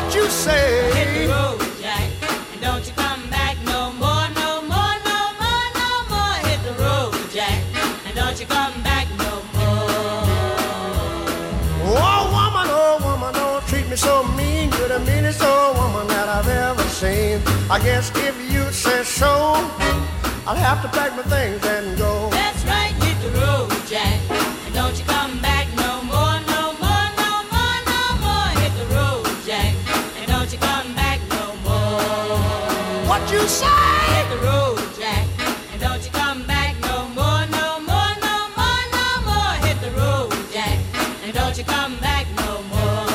What you say? Hit the road, Jack, and don't you come back no more, no more, no more, no more. Hit the road, Jack, and don't you come back no more. Oh woman, don't treat me so mean. You're the meanest old woman that I've ever seen. I guess if you say so, I'll have to pack my things and go. That's right, hit the road, Jack, and don't you come back no more, no more, no more, no more. Hit the road, Jack, and don't you come back no more. What you say? Hit the road, Jack, and don't you come back no more, no more, no more, no more. Hit the road, Jack, and don't you come back no more.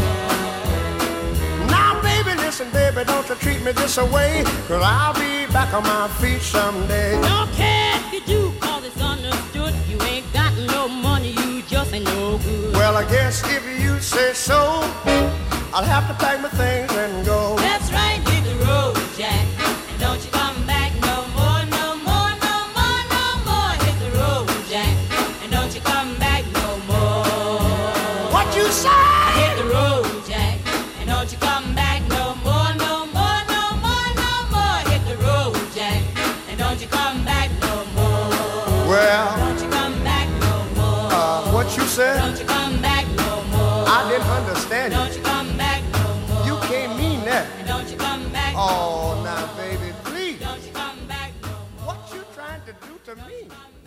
Now baby, listen baby, don't you treat me this away, 'cause I'll be back on my feet someday. Don't care if you do, 'cause it's understood. You ain't got no money, you just ain't no good. Well, I guess if you say so, I'll have to pack my things and go. That's right, hit the road, Jack, and don't you come back no more, no more, no more, no more. Hit the road, Jack, and don't you come back no more. What you say? Hit the road, Jack, and don't you come back no more, no more, no more, no more. Hit the road, Jack, and don't you come back no more. Well, Don't you come back no more. what you said? Don't you come back no more. I didn't understand Don't you. you come back no more. You can't mean that. And don't you come back. Oh, now baby, please. Don't you come back no more. What you trying to do to me? Come